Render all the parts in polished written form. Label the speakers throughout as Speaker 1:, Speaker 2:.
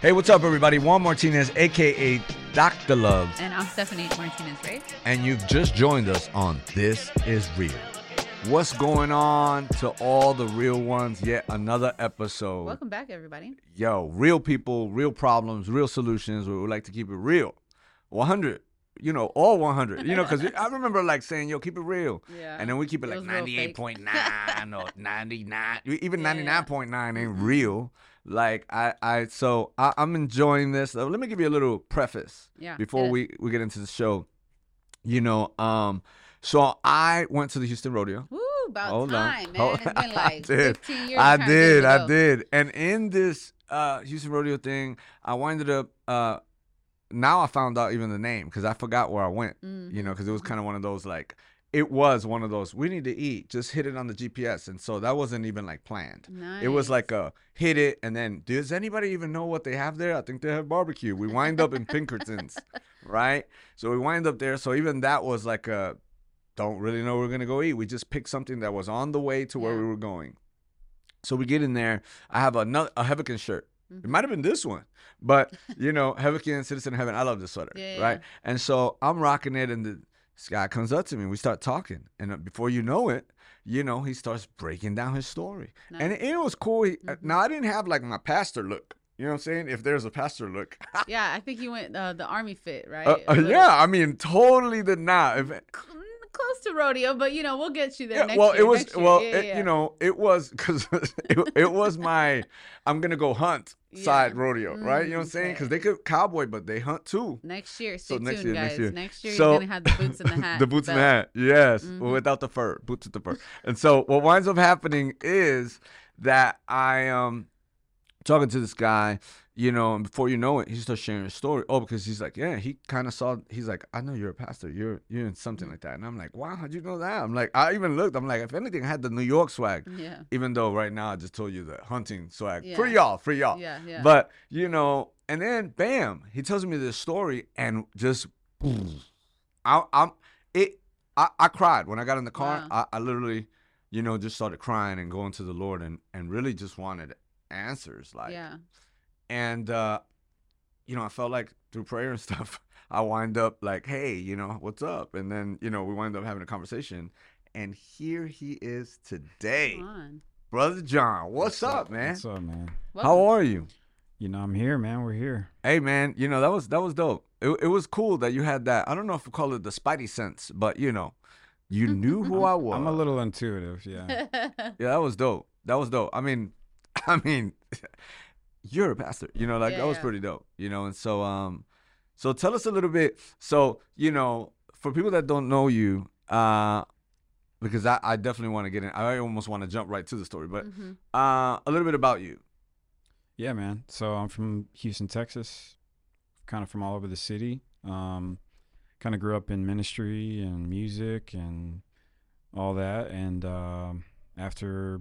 Speaker 1: Hey, what's up, everybody? Juan Martinez, a.k.a. Dr. Love.
Speaker 2: And I'm Stephanie Martinez-Reyes.
Speaker 1: And you've just joined us on This Is Real. What's going on to all the real ones? Yet another episode.
Speaker 2: Welcome back, everybody.
Speaker 1: Yo, real people, real problems, real solutions. We would like to keep it real. 100. You know, all 100. You know, because I remember like saying, yo, keep it real.
Speaker 2: Yeah.
Speaker 1: And then we keep it like 98.9 or 99. Even 99.9 ain't real. Like, I'm enjoying this. Let me give you a little preface before we get into the show. You know, so I went to the Houston Rodeo.
Speaker 2: Woo, about time, man. It's been like 15 years.
Speaker 1: I did. And in this Houston Rodeo thing, I winded up, now I found out even the name because I forgot where I went, you know, because it was kind of one of those like, it was one of those, we need to eat, just hit it on the GPS. And so that wasn't even like planned.
Speaker 2: Nice.
Speaker 1: It was like a hit it. And then, does anybody even know what they have there? I think they have barbecue. We wind up in Pinkertons, right? So we wind up there. So even that was like a, don't really know where we're going to go eat. We just picked something that was on the way to where we were going. So we get in there. I have a Heavican shirt. It might have been this one, but you know, Heavican, Citizen of Heaven. I love this sweater, right? And so I'm rocking it, and this guy comes up to me. We start talking, and before you know it, you know, he starts breaking down his story, and it was cool. Now I didn't have like my pastor look. You know what I'm saying? If there's a pastor look.
Speaker 2: Yeah, I think you went the army fit, right?
Speaker 1: Yeah, I mean, totally did not.
Speaker 2: Close to rodeo, but you know, we'll get you there next
Speaker 1: well,
Speaker 2: year.
Speaker 1: It was, you know, it was because it was my I'm gonna go hunt side rodeo, right? You know what I'm saying? Because they could cowboy, but they hunt too.
Speaker 2: Next year,
Speaker 1: So
Speaker 2: stay
Speaker 1: next
Speaker 2: tuned,
Speaker 1: year,
Speaker 2: guys. Next year,
Speaker 1: So-
Speaker 2: you're gonna have the boots and the hat.
Speaker 1: The boots and the hat, yes, without the fur, boots with the fur. And so what winds up happening is that I talking to this guy, you know, and before you know it, he starts sharing his story. Oh, because he's like, yeah, he kind of saw, he's like, I know you're a pastor. You're in something like that. And I'm like, wow, how'd you know that? I'm like, I even looked. I'm like, if anything, I had the New York swag.
Speaker 2: Yeah.
Speaker 1: Even though right now I just told you the hunting swag.
Speaker 2: Yeah.
Speaker 1: Free y'all.
Speaker 2: Yeah.
Speaker 1: But, you know, and then, bam, he tells me this story and just, I cried. When I got in the car, I literally, you know, just started crying and going to the Lord and really just wanted answers, like, and you know, I felt like through prayer and stuff, I wind up like, hey, you know, what's up? And then, you know, we wind up having a conversation, and here he is today.
Speaker 2: Come on.
Speaker 1: Brother John. What's up, man?
Speaker 3: What's up, man?
Speaker 1: How are you?
Speaker 3: You know, I'm here, man. We're here.
Speaker 1: Hey, man, you know, that was dope. It was cool that you had that. I don't know if we call it the spidey sense, but you know, you knew who I was.
Speaker 3: I'm a little intuitive, yeah.
Speaker 1: Yeah, that was dope. I mean, you're a pastor, you know, like that was pretty dope, you know. And so, so tell us a little bit. So, you know, for people that don't know you, because I definitely want to get in. I almost want to jump right to the story, but a little bit about you.
Speaker 3: Yeah, man. So I'm from Houston, Texas, kind of from all over the city. Kind of grew up in ministry and music and all that. And after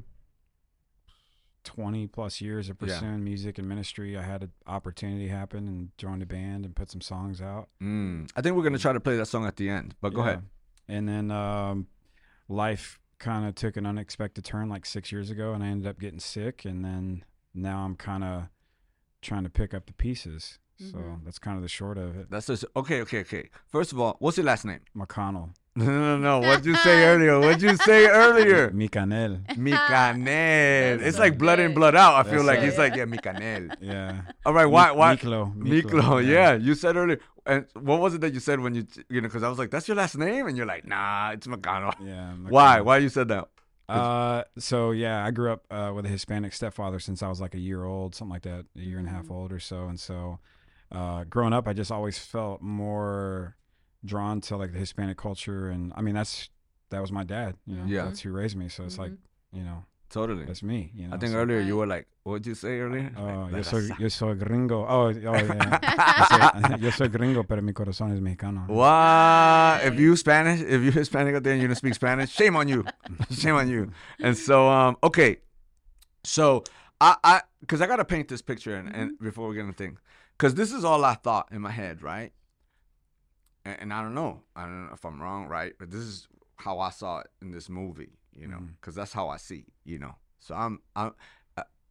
Speaker 3: 20 plus years of pursuing music and ministry, I had an opportunity happen and joined a band and put some songs out.
Speaker 1: I think we're going to try to play that song at the end, but go ahead.
Speaker 3: And then life kind of took an unexpected turn like 6 years ago, and I ended up getting sick, and then now I'm kind of trying to pick up the pieces. So that's kind of the short of it.
Speaker 1: That's just, okay. First of all, what's your last name?
Speaker 3: McConnell.
Speaker 1: No. What'd you say earlier?
Speaker 3: Micanel.
Speaker 1: Micanel. It's like blood in, blood out. I feel like he's like, yeah, Micanel.
Speaker 3: Yeah.
Speaker 1: All right, why?
Speaker 3: Miklo.
Speaker 1: Yeah, you said earlier. And what was it that you said when you know, because I was like, that's your last name? And you're like, nah, it's McConnell.
Speaker 3: Yeah. McConnell.
Speaker 1: Why? Why you said that?
Speaker 3: So yeah, I grew up with a Hispanic stepfather since I was like a year old, something like that, a year and a half old or so. And so growing up, I just always felt more drawn to like the Hispanic culture. And I mean, that was my dad, you know, that's who raised me. So it's like, you know,
Speaker 1: totally,
Speaker 3: that's me, you know.
Speaker 1: I think earlier you were like, what'd you say earlier?
Speaker 3: Yo soy gringo. Oh yeah. Yo soy gringo, pero mi corazón es mexicano.
Speaker 1: Wow. If you're Hispanic out there and you don't speak Spanish, shame on you. Shame on you. And so, okay. So because I got to paint this picture and before we get into things, because this is all I thought in my head, right? And I don't know if I'm wrong, right? But this is how I saw it in this movie, you know, because that's how I see, you know. So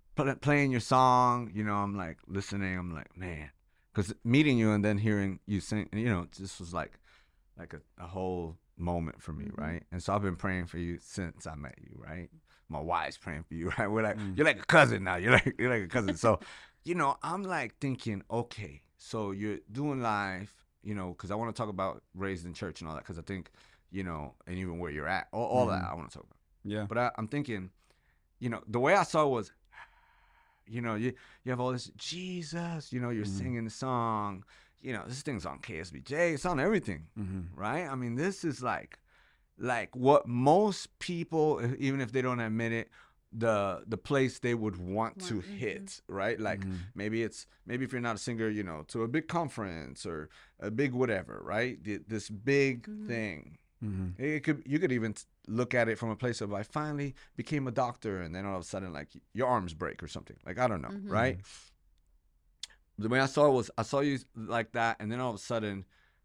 Speaker 1: playing your song, you know, I'm like listening. I'm like, man, because meeting you and then hearing you sing, you know, this was like a whole moment for me, right? And so I've been praying for you since I met you, right? My wife's praying for you, right? We're like, you're like a cousin now. You're like a cousin. So, you know, I'm like thinking, okay, so you're doing live, you know, because I want to talk about raised in church and all that, because I think, you know, and even where you're at, all that I want to talk about.
Speaker 3: Yeah.
Speaker 1: But I'm thinking, you know, the way I saw it was, you know, you have all this Jesus, you know, you're singing the song, you know, this thing's on KSBJ, it's on everything, right? I mean, this is like what most people, even if they don't admit it, the place they would want to hit, right? Like maybe if you're not a singer, you know, to a big conference or a big whatever, right? This big thing. You could even look at it from a place of I finally became a doctor, and then all of a sudden like your arms break or something. Like I don't know, right? The way I saw it was I saw you like that, and then all of a sudden,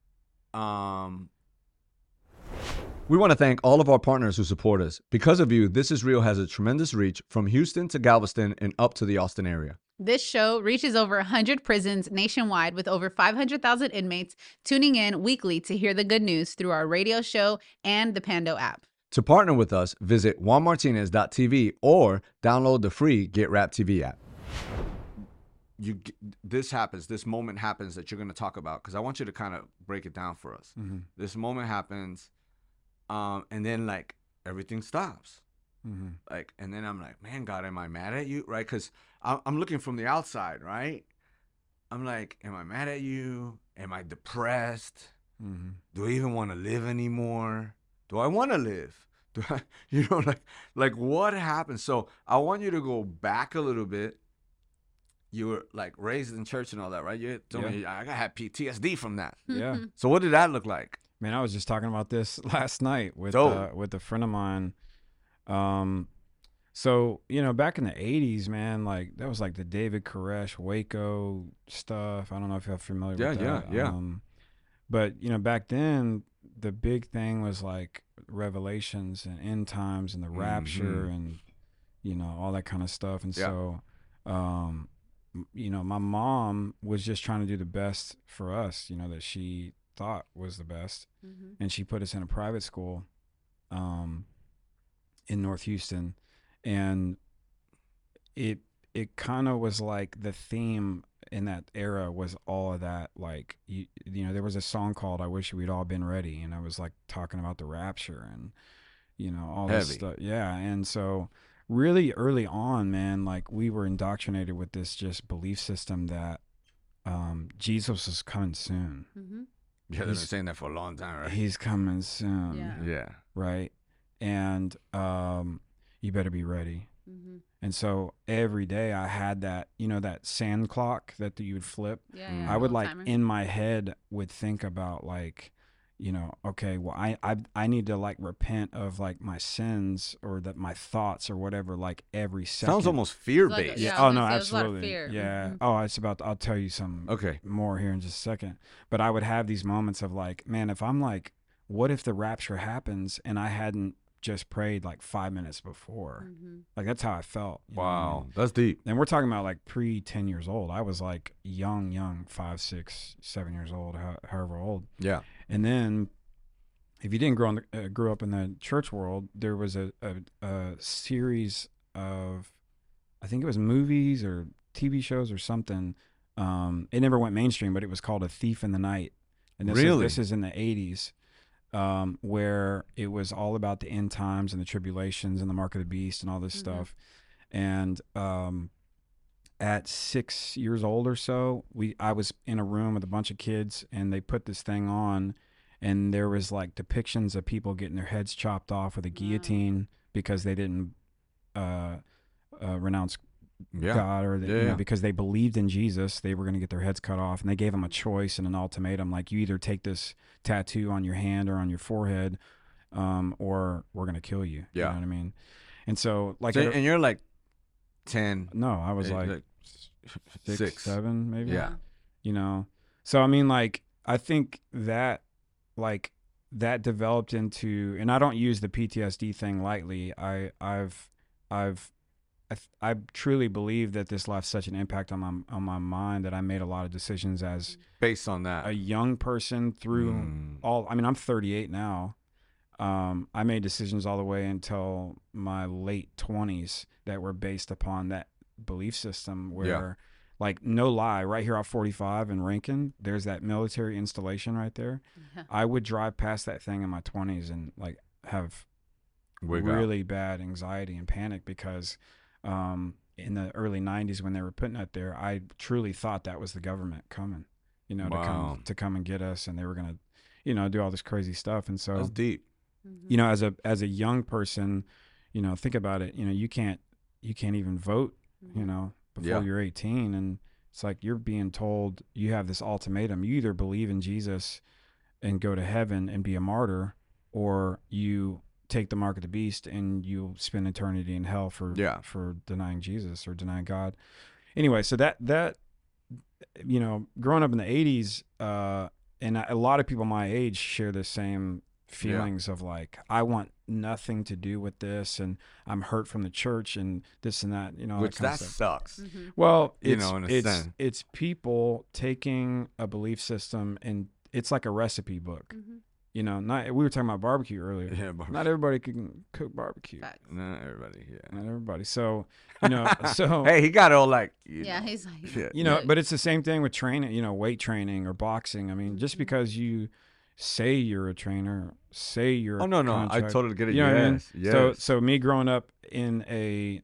Speaker 1: we want to thank all of our partners who support us. Because of you, This Is Real has a tremendous reach from Houston to Galveston and up to the Austin area.
Speaker 2: This show reaches over 100 prisons nationwide with over 500,000 inmates tuning in weekly to hear the good news through our radio show and the Pando app.
Speaker 1: To partner with us, visit juanmartinez.tv or download the free Get Rap TV app. This moment happens that you're going to talk about, because I want you to kind of break it down for us. This moment happens, and then like everything stops. Like, and then I'm like, man, God, am I mad at you? Right? Because I'm looking from the outside, right? I'm like, am I mad at you? Am I depressed? Do I even want to live anymore? Do I want to live? Do I, you know, like what happened? So I want you to go back a little bit. You were like raised in church and all that, right? You told me I had PTSD from that.
Speaker 3: Yeah.
Speaker 1: So what did that look like?
Speaker 3: Man, I was just talking about this last night with a friend of mine. So, you know, back in the 80s, man, like that was like the David Koresh, Waco stuff. I don't know if you're familiar with that.
Speaker 1: Yeah.
Speaker 3: But, you know, back then, the big thing was like Revelations and end times and the rapture and, you know, all that kind of stuff. And so, you know, my mom was just trying to do the best for us, you know, that she thought was the best. And she put us in a private school in North Houston. And it kind of was like the theme in that era was all of that. Like, you know, there was a song called I Wish We'd All Been Ready. And I was like talking about the rapture and, you know, all this stuff. Yeah. And so really early on, man, like we were indoctrinated with this just belief system that Jesus is coming soon.
Speaker 1: Yeah, they've been saying that for a long time, right?
Speaker 3: He's coming soon.
Speaker 1: Yeah.
Speaker 3: Right. And you better be ready. And so every day I had that, you know, that sand clock that you would flip. I would like in my head would think about like, you know, okay, well, I need to like repent of like my sins or that my thoughts or whatever, like every second.
Speaker 1: Sounds almost fear-based.
Speaker 2: Like,
Speaker 3: Oh, no, absolutely.
Speaker 2: A lot of fear.
Speaker 3: Yeah. Oh, it's about, I'll tell you some more here in just a second. But I would have these moments of like, man, if I'm like, what if the rapture happens and I hadn't just prayed like 5 minutes before? Like that's how I felt.
Speaker 1: Wow, that's deep.
Speaker 3: And we're talking about like pre 10 years old. I was like young, 5, 6, 7 years old, however old.
Speaker 1: Yeah.
Speaker 3: And then if you didn't grew up in the church world, there was a series of, I think it was movies or TV shows or something. It never went mainstream, but it was called A Thief in the Night. And this is in the 80s. Where it was all about the end times and the tribulations and the mark of the beast and all this stuff. And at 6 years old or so, I was in a room with a bunch of kids, and they put this thing on, and there was like depictions of people getting their heads chopped off with a guillotine because they didn't renounce God, or you know, because they believed in Jesus, they were going to get their heads cut off, and they gave them a choice and an ultimatum, like you either take this tattoo on your hand or on your forehead, or we're going to kill you. You know what I mean? And so like,
Speaker 1: and you're like 10.
Speaker 3: No, I was like 6, 7 maybe.
Speaker 1: Yeah.
Speaker 3: You know, so I mean, like I think that like that developed into, and I don't use the PTSD thing lightly. I've I truly believe that this left such an impact on my mind that I made a lot of decisions as
Speaker 1: Based on that.
Speaker 3: a young person through all. I mean, I'm 38 now. I made decisions all the way until my late 20s that were based upon that belief system where, like, no lie, right here off 45 in Rankin, there's that military installation right there.
Speaker 2: Yeah.
Speaker 3: I would drive past that thing in my 20s and like have really bad anxiety and panic because in the early 90s when they were putting that there, I truly thought that was the government coming, you know, to come and get us, and they were going to, you know, do all this crazy stuff. And so
Speaker 1: that's deep.
Speaker 3: you know, as a young person, you know, think about it, you know, you can't even vote, you know, before you're 18, and it's like you're being told you have this ultimatum. You either believe in Jesus and go to heaven and be a martyr, or you take the mark of the beast and you'll spend eternity in hell for denying Jesus or denying God. Anyway, so that you know, growing up in the 80s, and a lot of people my age share the same feelings of like, I want nothing to do with this, and I'm hurt from the church and this and that, you know,
Speaker 1: which that sucks.
Speaker 3: Well,
Speaker 1: you know, in a sense,
Speaker 3: it's people taking a belief system and it's like a recipe book. You know, we were talking about barbecue earlier.
Speaker 1: Yeah, barbecue.
Speaker 3: Not everybody can cook barbecue.
Speaker 1: Not everybody. Yeah,
Speaker 3: not everybody. So, you know, so
Speaker 1: hey, he got all like,
Speaker 2: he's like,
Speaker 3: you know, but it's the same thing with training. You know, weight training or boxing. I mean, just because you say you're a trainer, say you're
Speaker 1: I totally get it.
Speaker 3: You know what I mean?
Speaker 1: Yes.
Speaker 3: So me growing up in a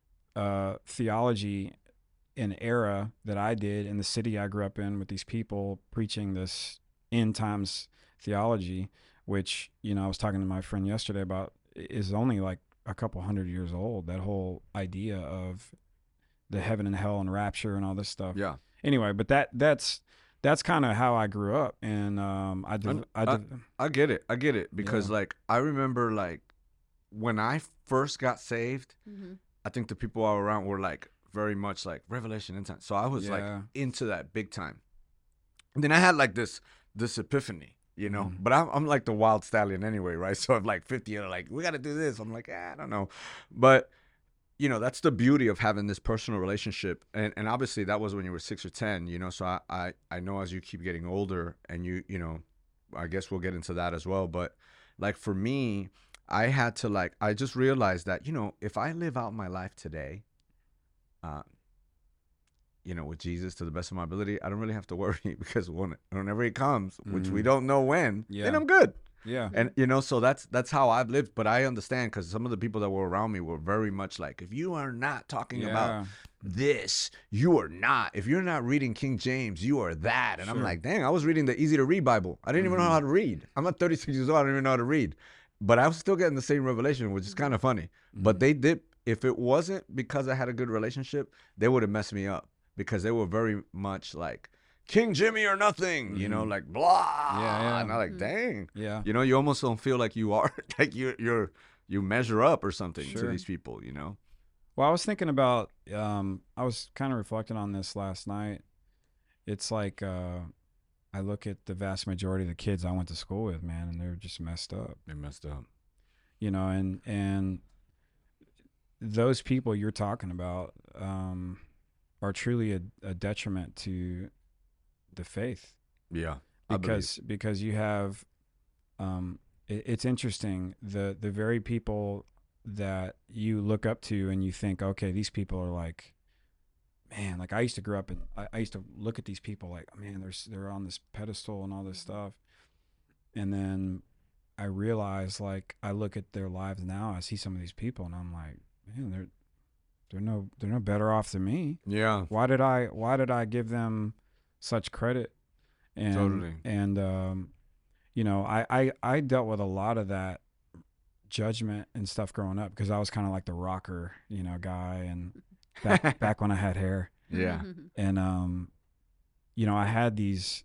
Speaker 3: theology an era that I did in the city I grew up in with these people preaching this end times theology, which, you know, I was talking to my friend yesterday about, is only like a couple 100 years old. That whole idea of the heaven and hell and rapture and all this stuff.
Speaker 1: Yeah.
Speaker 3: Anyway, but that's kind of how I grew up, and I
Speaker 1: get it. I get it because like I remember like when I first got saved, I think the people all around were like very much like Revelation and time. So I was like into that big time. And then I had like this epiphany, you know, but I'm like the wild stallion anyway, right? So if like 50 are like, we got to do this, I'm like, I don't know. But, you know, that's the beauty of having this personal relationship. And obviously that was when you were 6 or 10, you know, so I know as you keep getting older and you know, I guess we'll get into that as well. But like for me, I had to like, I just realized that, you know, if I live out my life today, you know, with Jesus to the best of my ability, I don't really have to worry because whenever he comes, which we don't know when, then I'm good.
Speaker 3: Yeah.
Speaker 1: And, you know, so that's how I've lived. But I understand because some of the people that were around me were very much like, if you are not talking about this, you are not. If you're not reading King James, you are that. And I'm like, dang, I was reading the easy to read Bible. I didn't even know how to read. I'm at 36 years old. I don't even know how to read. But I was still getting the same revelation, which is kind of funny. But they did. If it wasn't because I had a good relationship, they would have messed me up because they were very much like, King Jimmy or nothing, you know, like blah. And I'm like, dang.
Speaker 3: Yeah.
Speaker 1: You know, you almost don't feel like you are, like you measure up or something to these people, you know?
Speaker 3: Well, I was thinking about, I was kind of reflecting on this last night. It's like, I look at the vast majority of the kids I went to school with, man, and they're just messed up.
Speaker 1: They're messed up.
Speaker 3: You know, and those people you're talking about are truly a detriment to the faith.
Speaker 1: Yeah.
Speaker 3: Because you have, it's interesting, the very people that you look up to and you think, okay, these people are like, man, like I used to grow up and I used to look at these people like, man, they're on this pedestal and all this stuff. And then I realize, like, I look at their lives now, I see some of these people and I'm like, man, they're no better off than me.
Speaker 1: Yeah.
Speaker 3: Why did I give them such credit? And,
Speaker 1: totally.
Speaker 3: And, you know, I dealt with a lot of that judgment and stuff growing up because I was kind of like the rocker, you know, guy, and back when I had hair.
Speaker 1: Yeah.
Speaker 3: And, you know, I had these,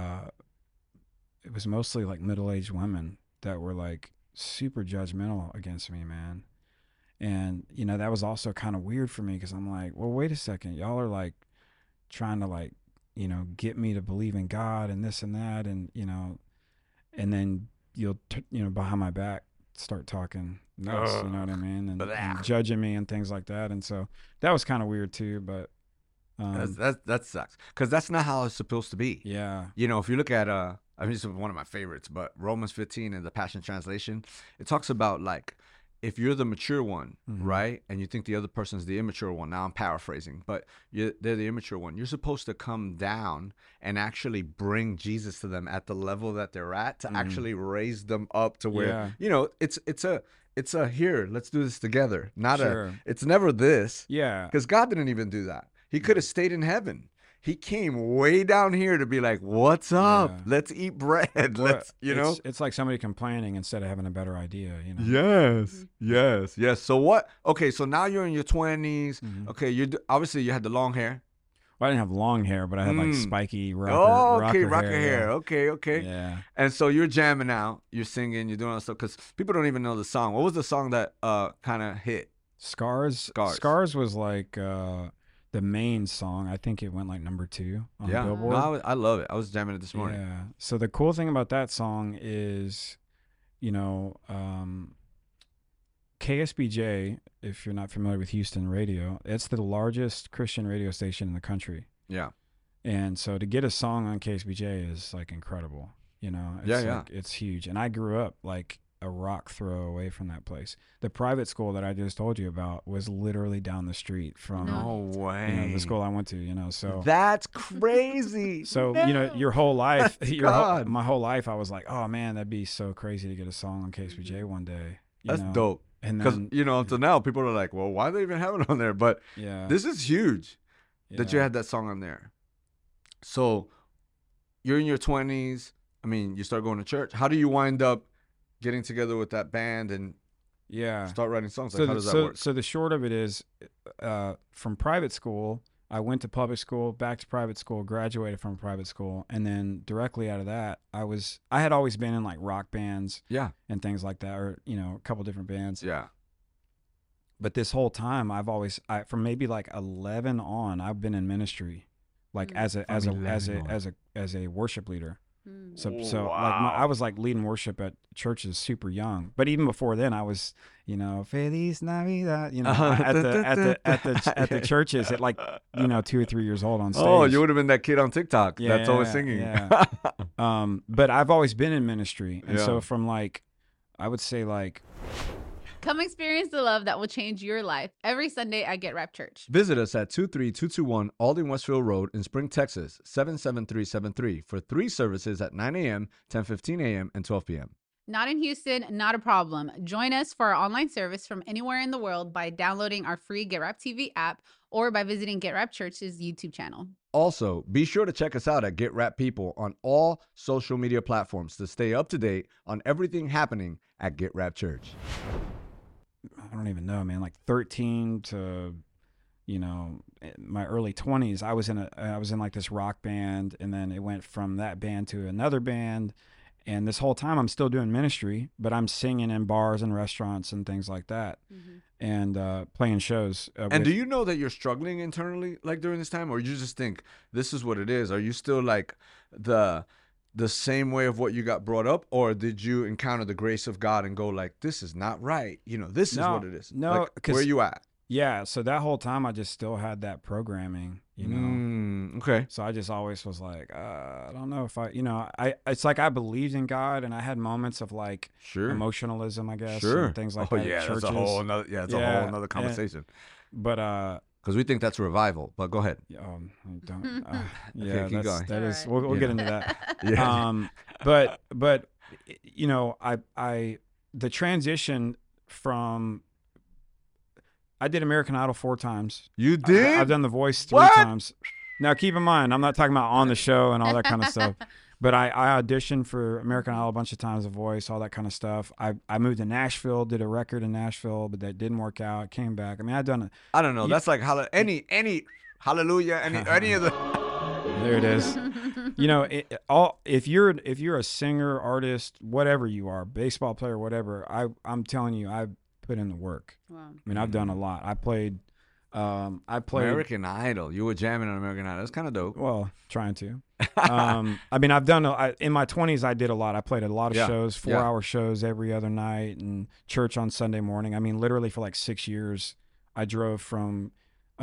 Speaker 3: it was mostly like middle-aged women that were like super judgmental against me, man. And, you know, that was also kind of weird for me because I'm like, well, wait a second. Y'all are like trying to like, you know, get me to believe in God and this and that. And, you know, and then you'll, you know, behind my back, start talking nuts. You know what I mean? And
Speaker 1: Blah.
Speaker 3: judging me and things like that. And so that was kind of weird too. But
Speaker 1: That sucks because that's not how it's supposed to be.
Speaker 3: yeah,
Speaker 1: You know, if you look at I mean, this is one of my favorites, but Romans 15 in the Passion Translation, it talks about like if you're the mature one,
Speaker 3: Mhm.
Speaker 1: right, and you think the other person's the immature one. Now I'm paraphrasing, but they're the immature one. You're supposed to come down and actually bring Jesus to them at the level that they're at to actually raise them up to where
Speaker 3: Yeah.
Speaker 1: you know it's a here, let's do this together. Not
Speaker 3: Sure.
Speaker 1: it's never this.
Speaker 3: yeah.
Speaker 1: Because God didn't even do that. He could have stayed in heaven. He came way down here to be like, "What's up?
Speaker 3: Yeah.
Speaker 1: Let's eat bread.
Speaker 3: Well,
Speaker 1: Let's, you know."
Speaker 3: it's like somebody complaining instead of having a better idea. You know.
Speaker 1: Yes, yes. So what? Okay, so now you're in your 20s.
Speaker 3: Mhm.
Speaker 1: Okay, obviously you had the long hair.
Speaker 3: Well, I didn't have long hair, but I had like
Speaker 1: Mm.
Speaker 3: spiky rocker.
Speaker 1: Oh, okay, rocker
Speaker 3: hair.
Speaker 1: hair. Okay, okay.
Speaker 3: Yeah.
Speaker 1: And so you're jamming out, you're singing, you're doing all that stuff because people don't even know the song. What was the song that kind of hit?
Speaker 3: Scars. Scars was like the main song. I think it went like number 2 on
Speaker 1: Yeah,
Speaker 3: Billboard.
Speaker 1: no, I love it. I was jamming it this morning.
Speaker 3: Yeah. So the cool thing about that song is, you know, KSBJ, if you're not familiar with Houston radio, it's the largest Christian radio station in the country.
Speaker 1: Yeah.
Speaker 3: And so to get a song on KSBJ is like incredible, you know. It's
Speaker 1: Yeah, yeah.
Speaker 3: like, it's huge. And I grew up like a rock throw away from that place. The private school that I just told you about was literally down the street from
Speaker 1: No way.
Speaker 3: you know, the school I went to, you know. So
Speaker 1: That's crazy.
Speaker 3: so you know, your whole life,
Speaker 1: God.
Speaker 3: my whole life, I was like, oh man, that'd be so crazy to get a song on
Speaker 2: Mm-hmm.
Speaker 3: KSBJ one day. You
Speaker 1: That's
Speaker 3: know?
Speaker 1: dope.
Speaker 3: And
Speaker 1: Because,
Speaker 3: then,
Speaker 1: you know, until now, people are like, well, why do they even have it on there? But
Speaker 3: yeah,
Speaker 1: this is huge that you
Speaker 3: yeah.
Speaker 1: had that song on there. So you're in your 20s. I mean, you start going to church. How do you wind up getting together with that band and
Speaker 3: Yeah.
Speaker 1: start writing songs? Like,
Speaker 3: So
Speaker 1: how
Speaker 3: the,
Speaker 1: does that
Speaker 3: so
Speaker 1: work?
Speaker 3: so the short of it is, from private school, I went to public school, back to private school, graduated from private school, and then directly out of that, I had always been in like rock bands
Speaker 1: Yeah.
Speaker 3: and things like that, or you know, a couple different bands.
Speaker 1: Yeah.
Speaker 3: But this whole time, from maybe like 11 on, I've been in ministry, like as a
Speaker 1: From 11 on.
Speaker 3: as a worship leader.
Speaker 2: Mm.
Speaker 3: So
Speaker 1: Wow.
Speaker 3: I was like leading worship at churches super young. But even before then, I was, you know, Feliz Navidad, you know, at the churches at like, you know, 2 or 3 years old on stage.
Speaker 1: Oh, you would have been that kid on TikTok that's always
Speaker 3: Yeah,
Speaker 1: singing.
Speaker 3: yeah. But I've always been in ministry, and
Speaker 1: Yeah.
Speaker 3: so from like, I would say like,
Speaker 2: Come experience the love that will change your life every Sunday at Get Rap Church.
Speaker 1: Visit us at 23221 Alding Westfield Road in Spring, Texas, 77373 for 3 services at 9 a.m., 10:15 a.m., and 12 p.m.
Speaker 2: Not in Houston, not a problem. Join us for our online service from anywhere in the world by downloading our free Get Rap TV app or by visiting Get Rap Church's YouTube channel.
Speaker 1: Also, be sure to check us out at Get Rap People on all social media platforms to stay up to date on everything happening at Get Rap Church.
Speaker 3: I don't even know, man, like 13 to, you know, my early 20s, I was in like this rock band, and then it went from that band to another band. And this whole time I'm still doing ministry, but I'm singing in bars and restaurants and things like that, and playing shows.
Speaker 1: And do you know that you're struggling internally like during this time, or you just think this is what it is? Are you still like the same way of what you got brought up, or did you encounter the grace of God and go like, this is not right? You know, this is
Speaker 3: No,
Speaker 1: what it is.
Speaker 3: no,
Speaker 1: Like,
Speaker 3: 'cause-
Speaker 1: where you at?
Speaker 3: Yeah, so that whole time I just still had that programming, you know.
Speaker 1: Okay.
Speaker 3: So I just always was like, I don't know if it's like I believed in God, and I had moments of like
Speaker 1: Sure.
Speaker 3: emotionalism, I guess,
Speaker 1: Sure.
Speaker 3: and things like
Speaker 1: Oh
Speaker 3: that.
Speaker 1: yeah,
Speaker 3: at
Speaker 1: that's a
Speaker 3: churches.
Speaker 1: whole another. Yeah, it's a
Speaker 3: Yeah,
Speaker 1: whole another
Speaker 3: and-
Speaker 1: conversation.
Speaker 3: But
Speaker 1: Because we think that's revival. But go ahead.
Speaker 3: I don't. Yeah,
Speaker 1: keep going.
Speaker 3: that is.
Speaker 2: All right.
Speaker 3: We'll
Speaker 1: Yeah.
Speaker 3: get into that.
Speaker 1: Yeah.
Speaker 3: But you know, the transition from. I did American Idol 4 times.
Speaker 1: You did.
Speaker 3: I've done The Voice 3
Speaker 1: What?
Speaker 3: times. Now, keep in mind, I'm not talking about on the show and all that kind of stuff. But I auditioned for American Idol a bunch of times, The Voice, all that kind of stuff. I moved to Nashville, did a record in Nashville, but that didn't work out. Came back. I mean, I've done it.
Speaker 1: I don't know. That's like any hallelujah. Any of the.
Speaker 3: There it is. You know, if you're a singer, artist, whatever you are, baseball player, whatever, I'm telling you, I've put in the work.
Speaker 2: Wow.
Speaker 3: I mean, I've done a lot. I played I played.
Speaker 1: American Idol. You were jamming on American Idol. That's kind of dope.
Speaker 3: Well, trying to. I mean, I've done in my 20s. I did a lot. I played a lot of shows, 4-hour shows every other night, and church on Sunday morning. I mean, literally for like 6 years, I drove from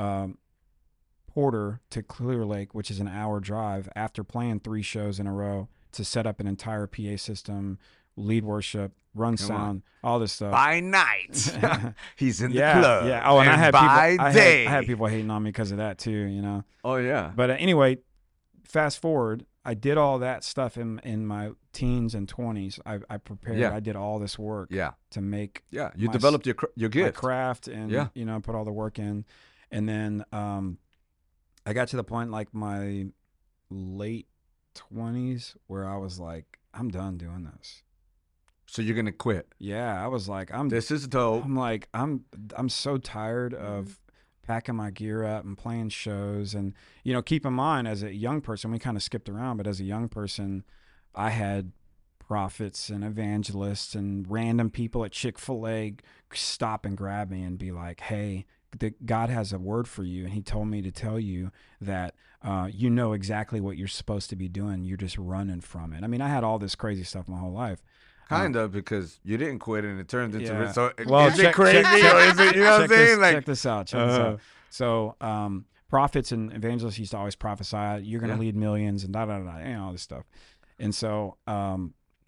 Speaker 3: Porter to Clear Lake, which is an hour drive, after playing 3 shows in a row to set up an entire PA system, lead worship, run sound, all this stuff.
Speaker 1: By night, he's in the club.
Speaker 3: Yeah. Oh, and I had
Speaker 1: by
Speaker 3: people.
Speaker 1: day.
Speaker 3: I had people hating on me because of that too. You know.
Speaker 1: Oh yeah.
Speaker 3: But anyway, fast forward. I did all that stuff in my teens and 20s. I prepared.
Speaker 1: Yeah.
Speaker 3: I did all this work.
Speaker 1: Yeah.
Speaker 3: To make.
Speaker 1: Yeah. You developed your
Speaker 3: my
Speaker 1: gift.
Speaker 3: craft, and you know, put all the work in, and then I got to the point like my late 20s where I was like, I'm done doing this.
Speaker 1: So you're gonna quit?
Speaker 3: Yeah, I was like,
Speaker 1: This is dope.
Speaker 3: I'm like, I'm so tired of packing my gear up and playing shows. And you know, keep in mind, as a young person, we kind of skipped around, but as a young person, I had prophets and evangelists and random people at Chick-fil-A stop and grab me and be like, hey, God has a word for you, and he told me to tell you that you know exactly what you're supposed to be doing. You're just running from it. I mean, I had all this crazy stuff my whole life.
Speaker 1: Kind of, because you didn't quit and it turned into it. So
Speaker 3: well,
Speaker 1: is it crazy or is it, you know what I'm saying?
Speaker 3: Check this out. So prophets and evangelists used to always prophesy, you're going to lead millions and all this stuff. And so I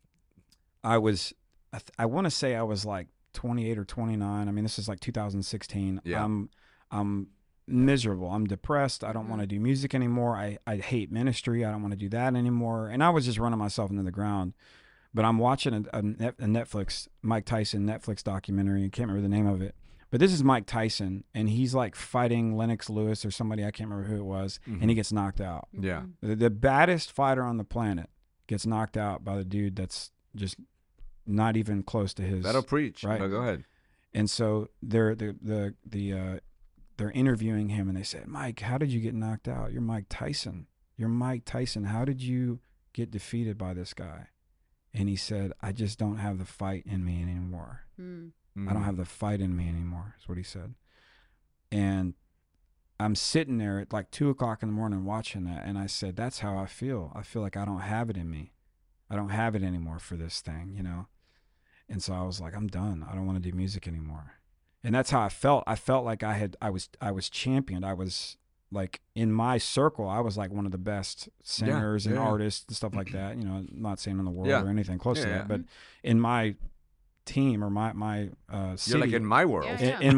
Speaker 3: want to say I was like 28 or 29. I mean, this is like 2016.
Speaker 1: Yeah.
Speaker 3: I'm miserable. I'm depressed. I don't want to do music anymore. I hate ministry. I don't want to do that anymore. And I was just running myself into the ground. But I'm watching a Netflix, Mike Tyson Netflix documentary. I can't remember the name of it. But this is Mike Tyson, and he's like fighting Lennox Lewis or somebody, I can't remember who it was, and he gets knocked out.
Speaker 1: Yeah.
Speaker 3: The baddest fighter on the planet gets knocked out by the dude that's just not even close to his.
Speaker 1: That'll preach.
Speaker 3: Right.
Speaker 1: Go ahead.
Speaker 3: And so they're interviewing him, and they said, Mike, how did you get knocked out? You're Mike Tyson. You're Mike Tyson. How did you get defeated by this guy? And he said, I just don't have the fight in me anymore. I don't have the fight in me anymore, is what he said. And I'm sitting there at like 2 o'clock in the morning watching that. And I said, that's how I feel. I feel like I don't have it in me. I don't have it anymore for this thing, you know? And so I was like, I'm done. I don't want to do music anymore. And that's how I felt. I felt like I was championed. I was like, in my circle, I was like one of the best singers and artists and stuff like that. You know, I'm not saying in the world or anything close to that, but in my team or my city,
Speaker 1: you're like in my world.
Speaker 3: In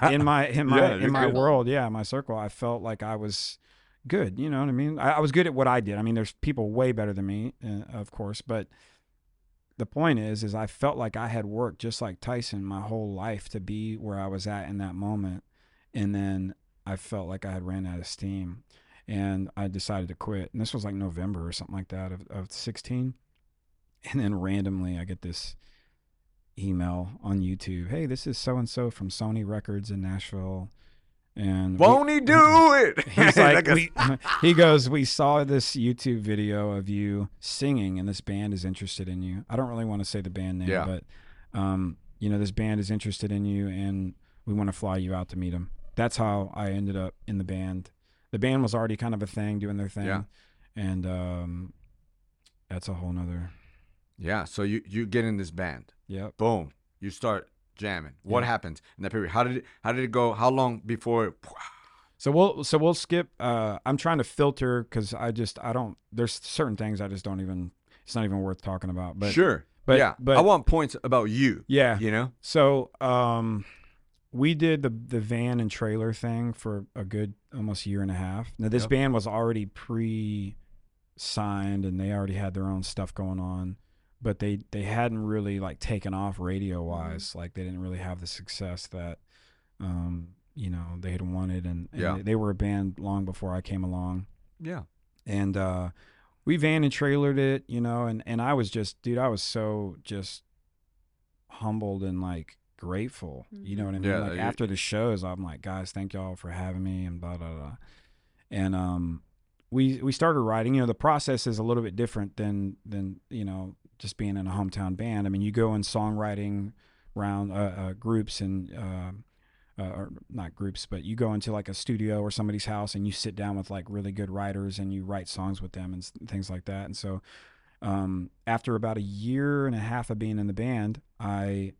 Speaker 3: my world, my circle, I felt like I was good. You know what I mean? I was good at what I did. I mean, there's people way better than me, of course, but the point is I felt like I had worked just like Tyson my whole life to be where I was at in that moment, and then I felt like I had ran out of steam, and I decided to quit. And this was like November or something like that of 16. And then randomly I get this email on YouTube. Hey, this is so-and-so from Sony Records in Nashville. And
Speaker 1: won't he do it?
Speaker 3: He's like, he goes, we saw this YouTube video of you singing, and this band is interested in you. I don't really want to say the band name, but you know, this band is interested in you, and we want to fly you out to meet them. That's how I ended up in the band. The band was already kind of a thing, doing their thing. And that's a whole nother.
Speaker 1: Yeah. So you get in this band.
Speaker 3: Yep.
Speaker 1: Boom. You start jamming. What happens in that period? How did it go? How long before?
Speaker 3: So we'll skip. I'm trying to filter because I don't. There's certain things I just don't even. It's not even worth talking about. But
Speaker 1: sure. But I want points about you.
Speaker 3: Yeah.
Speaker 1: You know.
Speaker 3: So we did the van and trailer thing for a good almost year and a half. Now this band was already pre-signed and they already had their own stuff going on, but they hadn't really like taken off radio wise. Like they didn't really have the success that you know they had wanted, and they were a band long before I came along. Yeah. And we van and trailered it, you know, and I was just, dude, I was so just humbled and like grateful, you know what I mean?
Speaker 1: Yeah,
Speaker 3: like after the shows, I'm like, guys, thank y'all for having me and blah blah blah. And we started writing. You know, the process is a little bit different than you know just being in a hometown band. I mean, you go in songwriting round groups and or not groups, but you go into like a studio or somebody's house and you sit down with like really good writers and you write songs with them and things like that. And so after about a year and a half of being in the band, I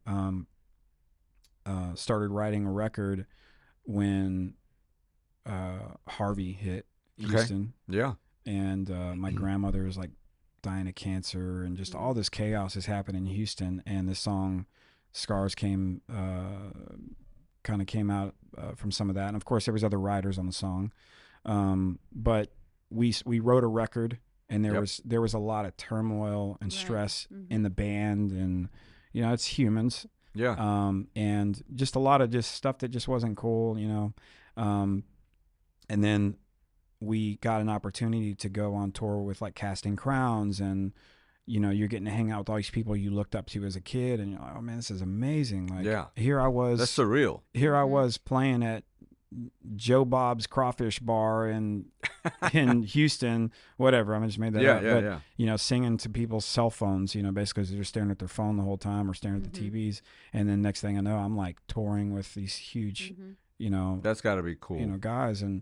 Speaker 3: started writing a record when Harvey hit Houston.
Speaker 1: Yeah.
Speaker 3: And my grandmother was like dying of cancer, and just all this chaos has happened in Houston. And this song, Scars, kind of came out from some of that. And of course, there was other writers on the song, but we wrote a record, and there was a lot of turmoil and stress in the band, and you know, it's humans.
Speaker 1: Yeah.
Speaker 3: And just a lot of just stuff that just wasn't cool, you know. And then we got an opportunity to go on tour with like Casting Crowns, and you know, you're getting to hang out with all these people you looked up to as a kid, and you're like, oh man, this is amazing. Like, here I was.
Speaker 1: That's surreal.
Speaker 3: Here I was playing at Joe Bob's Crawfish Bar in Houston, whatever. I just made that up. But, you know, singing to people's cell phones, you know, basically they're staring at their phone the whole time or staring at the TVs. And then next thing I know, I'm like touring with these huge, you know.
Speaker 1: That's got to be cool.
Speaker 3: You know, guys. And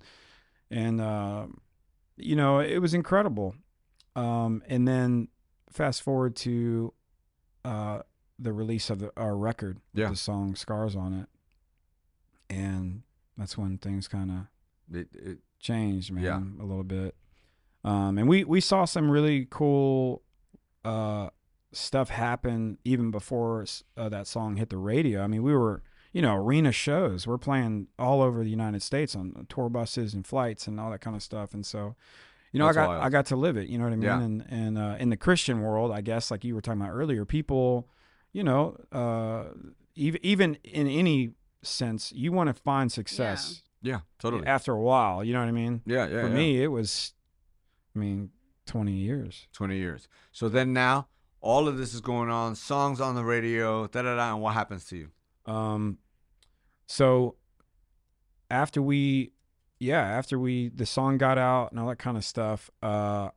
Speaker 3: you know, it was incredible. And then fast forward to the release of our record with the song Scars on it. And that's when things kind of changed, man, a little bit. And we saw some really cool stuff happen even before that song hit the radio. I mean, we were, you know, arena shows. We're playing all over the United States on tour buses and flights and all that kind of stuff. And so, you know, I got to live it. You know what I mean?
Speaker 1: Yeah.
Speaker 3: And in the Christian world, I guess, like you were talking about earlier, people, you know, even in any sense, you want to find success.
Speaker 1: Yeah, totally.
Speaker 3: After a while, you know what I mean?
Speaker 1: Yeah.
Speaker 3: For me, it was, 20 years.
Speaker 1: 20 years. So then now, all of this is going on, songs on the radio, and what happens to you?
Speaker 3: So after the song got out and all that kind of stuff, I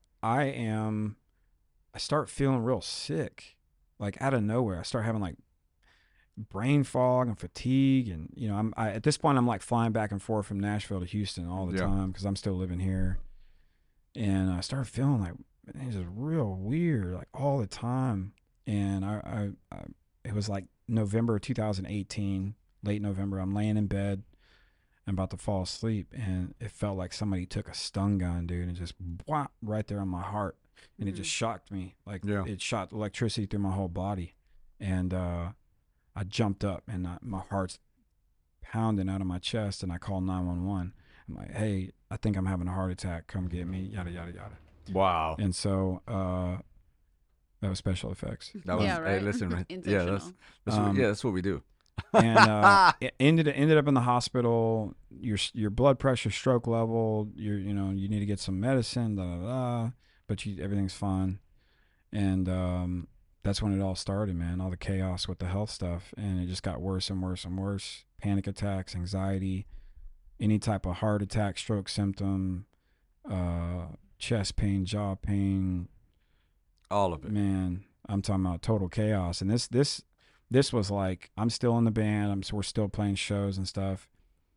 Speaker 3: start feeling real sick, like out of nowhere. I start having like brain fog and fatigue, and you know, at this point I'm like flying back and forth from Nashville to Houston all the time because I'm still living here, and I started feeling like it's just real weird, like all the time. And I it was like November 2018, late November. I'm laying in bed, I'm about to fall asleep, and it felt like somebody took a stun gun, dude, and just whop right there on my heart, and it just shocked me, like it shot electricity through my whole body, and I jumped up, and my heart's pounding out of my chest, and I called 911. I'm like, hey, I think I'm having a heart attack. Come get me, yada, yada, yada.
Speaker 1: Wow.
Speaker 3: And so that was special effects.
Speaker 1: That was, hey, listen, right? That's what we do.
Speaker 3: And it ended up in the hospital. Your blood pressure, stroke level, you need to get some medicine, but everything's fine. And that's when it all started, man. All the chaos with the health stuff, and it just got worse and worse and worse. Panic attacks, anxiety, any type of heart attack, stroke symptom, chest pain, jaw pain,
Speaker 1: all of it.
Speaker 3: Man, I'm talking about total chaos. And this was like, I'm still in the band. We're still playing shows and stuff.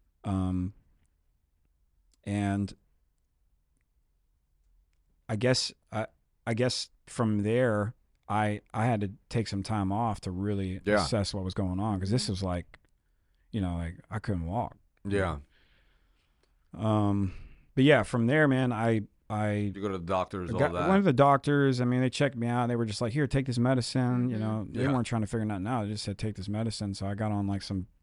Speaker 3: And I guess from there, I had to take some time off to really assess what was going on, because this was like, like I couldn't walk.
Speaker 1: Yeah.
Speaker 3: But yeah, from there, man, you
Speaker 1: go to the doctors, all that.
Speaker 3: One of the doctors, they checked me out. They were just like, here, take this medicine. They weren't trying to figure nothing out. They just said, take this medicine. So I got on like some,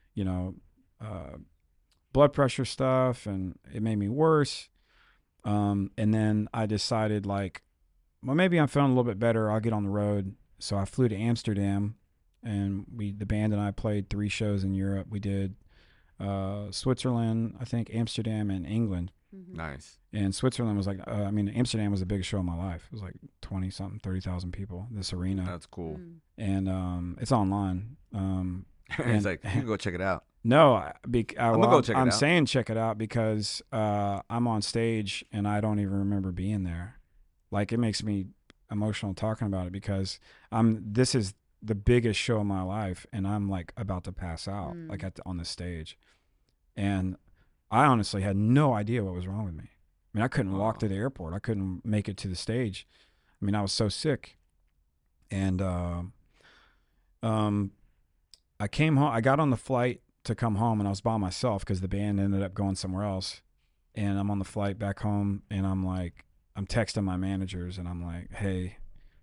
Speaker 3: blood pressure stuff, and it made me worse. And then I decided, like, well, maybe I'm feeling a little bit better. I'll get on the road. So I flew to Amsterdam, and the band and I played 3 shows in Europe. We did Switzerland, I think, Amsterdam, and England.
Speaker 1: Nice.
Speaker 3: And Switzerland was like, Amsterdam was the biggest show of my life. It was like 20-something, 30,000 people, this arena.
Speaker 1: That's cool.
Speaker 3: And it's online.
Speaker 1: It's like, you can go check it out.
Speaker 3: No, I'm saying check it out because I'm on stage and I don't even remember being there. Like, it makes me emotional talking about it because this is the biggest show of my life, and I'm like about to pass out,
Speaker 2: Mm.
Speaker 3: like on the stage, and I honestly had no idea what was wrong with me. I mean, I couldn't walk
Speaker 1: Wow.
Speaker 3: to the airport. I couldn't make it to the stage. I mean, I was so sick, and I came home. I got on the flight to come home, and I was by myself because the band ended up going somewhere else. And I'm on the flight back home, and I'm texting my managers, and I'm like, hey,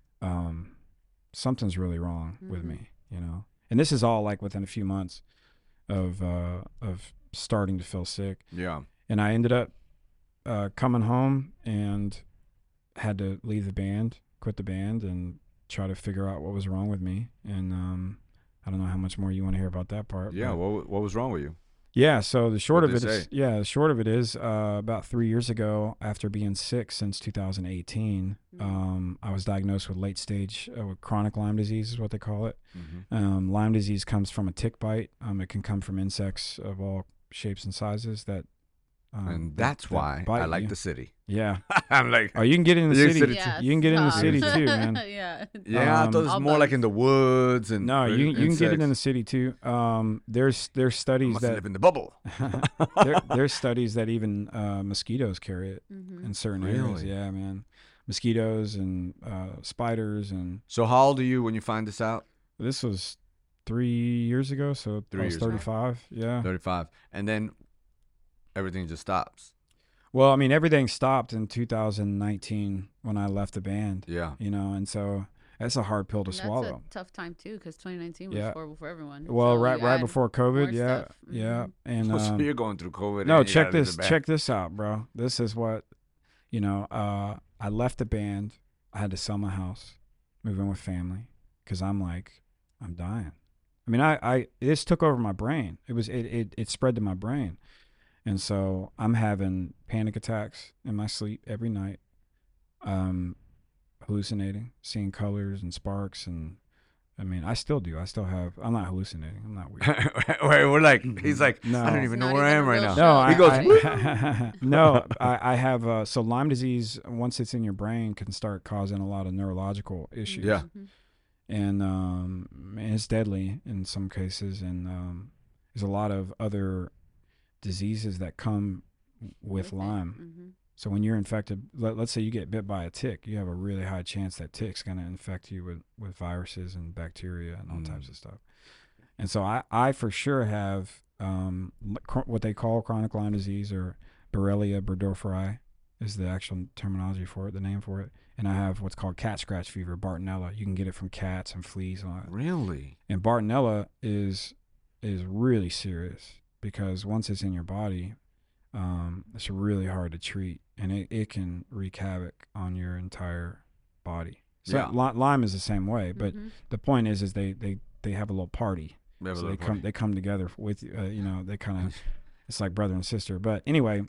Speaker 3: something's really wrong with
Speaker 2: Mhm.
Speaker 3: me, you know. And this is all like within a few months of starting to feel sick.
Speaker 1: Yeah.
Speaker 3: And I ended up coming home and had to leave the band, quit the band, and try to figure out what was wrong with me. And I don't know how much more you want to hear about that part.
Speaker 1: Yeah.
Speaker 3: but-
Speaker 1: What was wrong with you?
Speaker 3: yeah. So the short of
Speaker 1: What'd
Speaker 3: it
Speaker 1: they
Speaker 3: is,
Speaker 1: say?
Speaker 3: the short of it is, about 3 years ago, after being sick since 2018, I was diagnosed with late stage with chronic Lyme disease, is what they call it.
Speaker 1: Mm-hmm.
Speaker 3: Lyme disease comes from a tick bite. It can come from insects of all shapes and sizes that.
Speaker 1: And that's why I like
Speaker 3: you.
Speaker 1: the city.
Speaker 3: Yeah.
Speaker 1: I'm like,
Speaker 3: Oh, you can get in the
Speaker 1: You're
Speaker 3: city.
Speaker 1: city
Speaker 2: Yeah,
Speaker 3: You can get in the
Speaker 2: stop.
Speaker 3: city too, man.
Speaker 2: Yeah.
Speaker 1: yeah, I thought it was
Speaker 2: All
Speaker 1: more like
Speaker 2: bugs.
Speaker 1: in the woods and
Speaker 3: No, you can get it in the
Speaker 1: insects.
Speaker 3: city too. There's
Speaker 1: I
Speaker 3: studies
Speaker 1: must
Speaker 3: that
Speaker 1: live in the bubble.
Speaker 3: there's studies that even mosquitoes carry it
Speaker 2: Mhm.
Speaker 3: in certain areas.
Speaker 1: Really?
Speaker 3: Yeah, man. Mosquitoes and spiders, and
Speaker 1: So how old are you when you find this out?
Speaker 3: this was 3 years ago, so
Speaker 1: 3
Speaker 3: I was
Speaker 1: years ago.
Speaker 3: 35. Yeah.
Speaker 1: 35, and then everything just stops.
Speaker 3: Well, I mean, everything stopped in 2019 when I left the band.
Speaker 1: Yeah.
Speaker 3: You know, and so that's a hard pill to
Speaker 2: And
Speaker 3: swallow.
Speaker 2: That's a tough time too, because 2019 was
Speaker 3: Yeah.
Speaker 2: horrible for everyone.
Speaker 3: Well,
Speaker 2: So
Speaker 3: right
Speaker 2: you add
Speaker 3: before COVID,
Speaker 2: more
Speaker 3: yeah,
Speaker 2: stuff.
Speaker 3: yeah,
Speaker 2: Mhm.
Speaker 3: and
Speaker 1: so you're going through COVID.
Speaker 3: no,
Speaker 1: and you
Speaker 3: check
Speaker 1: gotta leave
Speaker 3: this.
Speaker 1: the band.
Speaker 3: Check this out, bro. This is what, you know. I left the band. I had to sell my house, move in with family, because I'm dying. I mean, I this took over my brain. It spread to my brain, and so I'm having panic attacks in my sleep every night. Hallucinating, seeing colors and sparks, and I mean, I still do. I still have. I'm not hallucinating. I'm not weird.
Speaker 1: Wait, we're like, he's like,
Speaker 3: No.
Speaker 1: I don't
Speaker 3: It's
Speaker 1: even know
Speaker 2: not
Speaker 1: where I
Speaker 2: even
Speaker 1: am
Speaker 2: a
Speaker 1: right
Speaker 2: real
Speaker 1: now.
Speaker 2: show.
Speaker 3: No,
Speaker 1: He goes,
Speaker 3: I have. So Lyme disease, once it's in your brain, can start causing a lot of neurological issues.
Speaker 1: Yeah.
Speaker 2: Mhm.
Speaker 3: And it's deadly in some cases, and there's a lot of other diseases that come with
Speaker 2: it.
Speaker 3: Lyme.
Speaker 2: Mhm.
Speaker 3: So when you're infected, let's say you get bit by a tick, you have a really high chance that tick's going to infect you with viruses and bacteria and all types of stuff. And so I for sure have what they call chronic Lyme disease, or Borrelia burgdorferi is the actual terminology for it, the name for it. And I have what's called cat scratch fever, Bartonella. You can get it from cats and fleas and all that.
Speaker 1: Really?
Speaker 3: And Bartonella is really serious, because once it's in your body, it's really hard to treat, and it can wreak havoc on your entire body. So
Speaker 1: Yeah.
Speaker 3: Lyme is the same way, but
Speaker 2: Mhm.
Speaker 3: the point is they have a little party.
Speaker 1: We have a
Speaker 3: So
Speaker 1: little
Speaker 3: they come together with you. You know, they kind of it's like brother and sister. But anyway,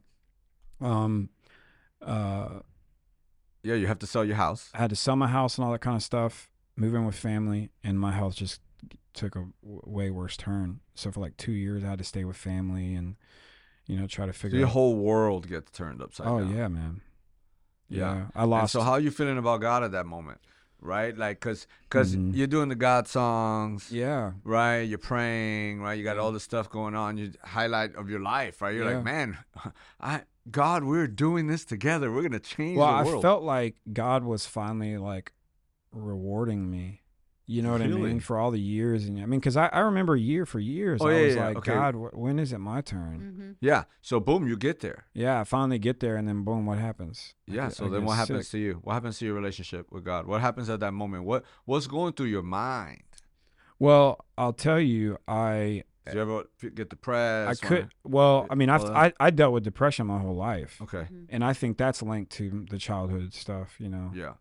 Speaker 1: Yeah, you have to sell your house.
Speaker 3: I had to sell my house and all that kind of stuff, move in with family, and my health just took a way worse turn. So for like 2 years, I had to stay with family and, you know, try to
Speaker 1: So
Speaker 3: figure
Speaker 1: your
Speaker 3: out.
Speaker 1: whole world gets turned upside
Speaker 3: Oh
Speaker 1: down.
Speaker 3: yeah, man.
Speaker 1: Yeah.
Speaker 3: Yeah, I
Speaker 1: And
Speaker 3: lost.
Speaker 1: so how are you feeling about God at that moment? Right? Like, cause
Speaker 3: Mhm.
Speaker 1: you're doing the God songs.
Speaker 3: Yeah,
Speaker 1: Right, you're praying, right? You got all this stuff going on. You highlight of your life, right? You're
Speaker 3: Yeah.
Speaker 1: like, man, God, we're doing this together. We're gonna change
Speaker 3: well,
Speaker 1: the
Speaker 3: I
Speaker 1: world.
Speaker 3: felt like God was finally like rewarding me. You know what I
Speaker 1: Really?
Speaker 3: mean? For all the years, and I mean, because I remember for years,
Speaker 1: Oh,
Speaker 3: I
Speaker 1: yeah,
Speaker 3: was
Speaker 1: yeah,
Speaker 3: like,
Speaker 1: okay.
Speaker 3: God, when is it my turn?
Speaker 2: Mhm.
Speaker 1: Yeah. So boom, you get there.
Speaker 3: Yeah, I finally get there, and then boom, what happens?
Speaker 1: Yeah.
Speaker 3: I
Speaker 1: So
Speaker 3: get
Speaker 1: then what happens
Speaker 3: sick.
Speaker 1: to you? What happens to your relationship with God? What happens at that moment? What's going through your mind?
Speaker 3: Well, I'll tell you, I
Speaker 1: Do you ever get depressed?
Speaker 3: Well, I mean,
Speaker 1: all that?
Speaker 3: I dealt with depression my whole life,
Speaker 1: Okay.
Speaker 2: Mhm.
Speaker 3: and I think that's linked to the childhood stuff. You know,
Speaker 1: Yeah.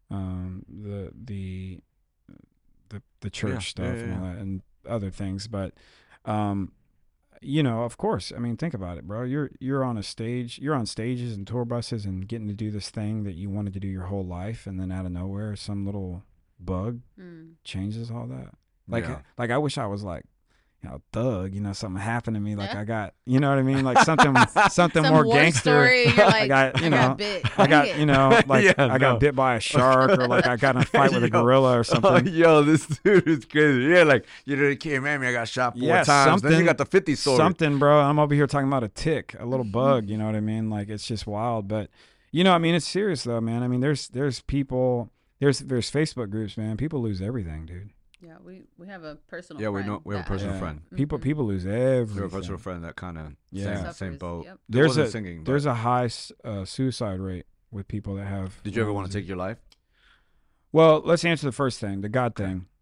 Speaker 3: the church
Speaker 1: Yeah,
Speaker 3: stuff
Speaker 1: yeah,
Speaker 3: and all that, and other things. But you know, of course, I mean, think about it, bro. You're on a stage, you're on stages and tour buses, and getting to do this thing that you wanted to do your whole life, and then out of nowhere, some little bug
Speaker 2: Mm.
Speaker 3: changes all that.
Speaker 1: Yeah.
Speaker 3: Like I wish I was like thug, something happened to me. Like I got, you know what I mean? Like something
Speaker 2: Some
Speaker 3: more
Speaker 2: war
Speaker 3: gangster.
Speaker 2: story, you're like,
Speaker 3: I got,
Speaker 2: I got bit.
Speaker 3: I got,
Speaker 2: Dang it.
Speaker 3: like
Speaker 1: Yeah,
Speaker 3: I got
Speaker 1: no.
Speaker 3: bit by a shark or like I got in a fight with a gorilla or
Speaker 1: Oh,
Speaker 3: something.
Speaker 1: yo, this dude is crazy. Yeah, like you know, came at me. I got shot 4
Speaker 3: Yeah,
Speaker 1: times. Then you
Speaker 3: something-
Speaker 1: got the 50 story.
Speaker 3: Something, bro. I'm over here talking about a tick, a little bug. You know what I mean? Like it's just wild. But I mean, it's serious though, man. I mean, there's people, there's Facebook groups, man. People lose everything, dude.
Speaker 2: Yeah, we have a personal
Speaker 1: Yeah, we
Speaker 2: friend
Speaker 1: know we have a
Speaker 2: that
Speaker 1: personal
Speaker 3: Yeah.
Speaker 1: friend.
Speaker 3: People lose
Speaker 1: We have a
Speaker 3: everything.
Speaker 1: personal friend that kind of
Speaker 3: Yeah.
Speaker 1: same boat.
Speaker 2: Yep.
Speaker 1: There wasn't singing.
Speaker 3: There's
Speaker 1: but-
Speaker 3: a high suicide rate with people that have.
Speaker 1: Did you ever
Speaker 3: Lyme
Speaker 1: want to
Speaker 3: disease.
Speaker 1: take your life?
Speaker 3: Well, let's answer the first thing, the God
Speaker 1: Okay.
Speaker 3: thing.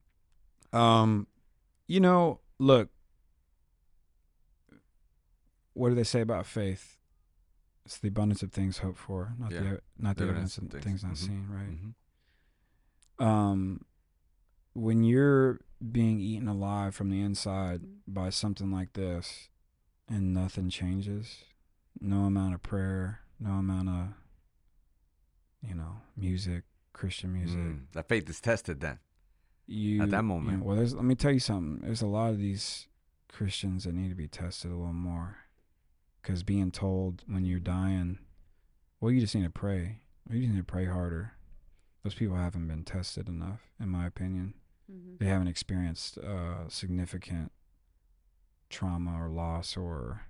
Speaker 3: Look, what do they say about faith? It's the abundance of things hoped for, not
Speaker 1: Yeah.
Speaker 3: the evidence of things not
Speaker 1: Mhm.
Speaker 3: seen, right?
Speaker 1: Mhm.
Speaker 3: When you're being eaten alive from the inside by something like this and nothing changes, no amount of prayer, no amount of, music, Christian music,
Speaker 1: That faith is tested then.
Speaker 3: you
Speaker 1: At that moment.
Speaker 3: well, let me tell you something. There's a lot of these Christians that need to be tested a little more, because being told when you're dying, well, you just need to pray. Or you just need to pray harder. Those people haven't been tested enough, in my opinion.
Speaker 2: Mhm.
Speaker 3: They haven't experienced significant trauma or loss or